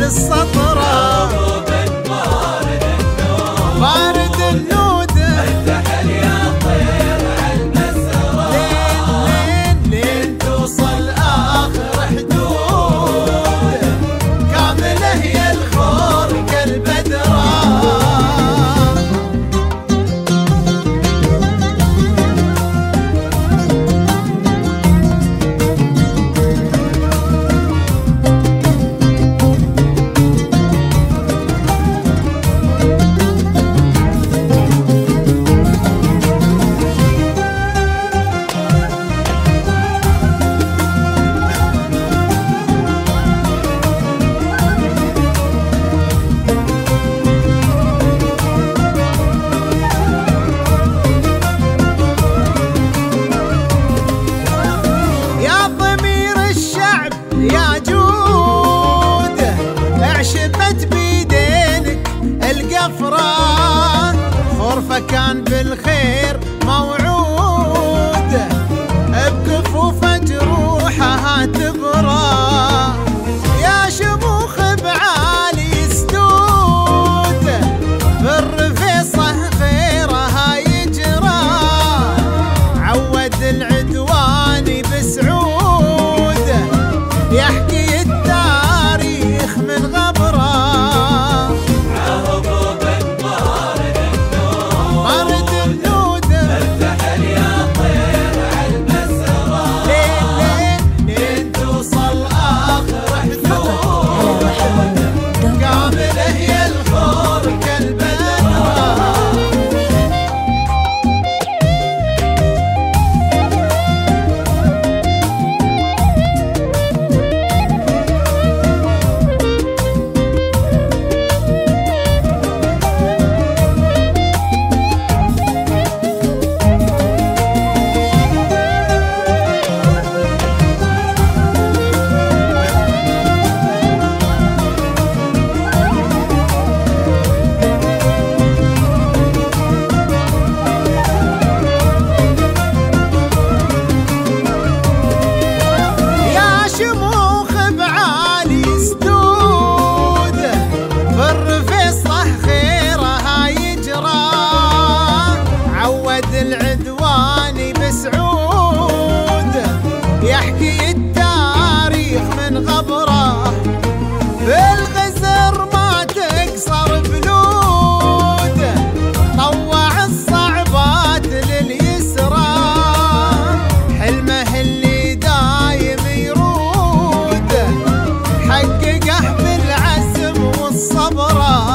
السطرة بارد النود ارتحل يا طير عالمسرة لين توصل آخر حدود كاملة هي الخور كالبدرة. يا جود اعشبت بيدينك القفرة خرفة كان بالخير موعود بكفوفة جروحها تبرى يا شموخ بعالي سدود بالرفيصة خيرها يجرى عود العدواني بسعود يحكي التاريخ من غبره عهبوب بارد النود ارتحل يا طير عالمسرة لين توصل آخر حدود كاملة هي الخور كالبدرة. العدواني بسعود يحكي التاريخ من غبره بالغزر ما تقصر بلود طوع الصعبات لليسرى حلمه اللي دايم يرود حققه بالعزم والصبره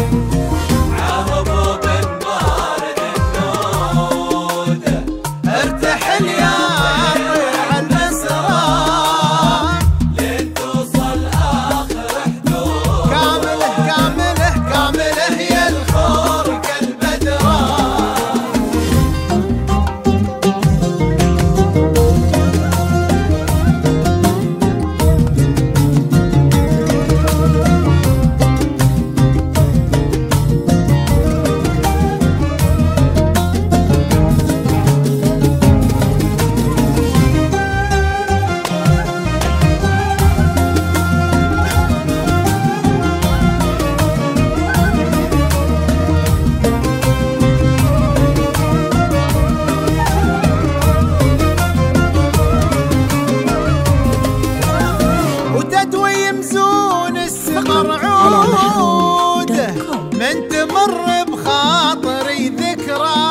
مرعود من تمر بخاطري ذكرى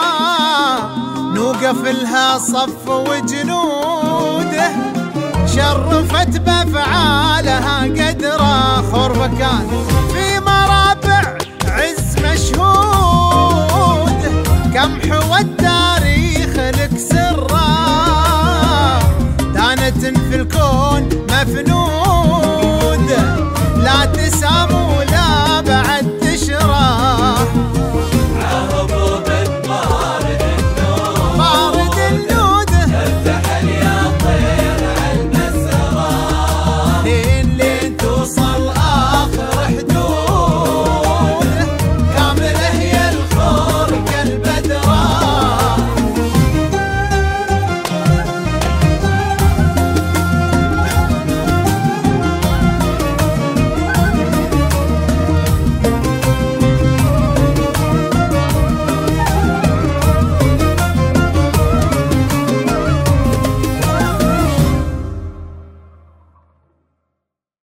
نوقف لها صف وجنوده شرفت بافعالها قدرة خربة كان في مرابع عز مشهود كم حوى التاريخ لك سرة دانت في الكون مفنون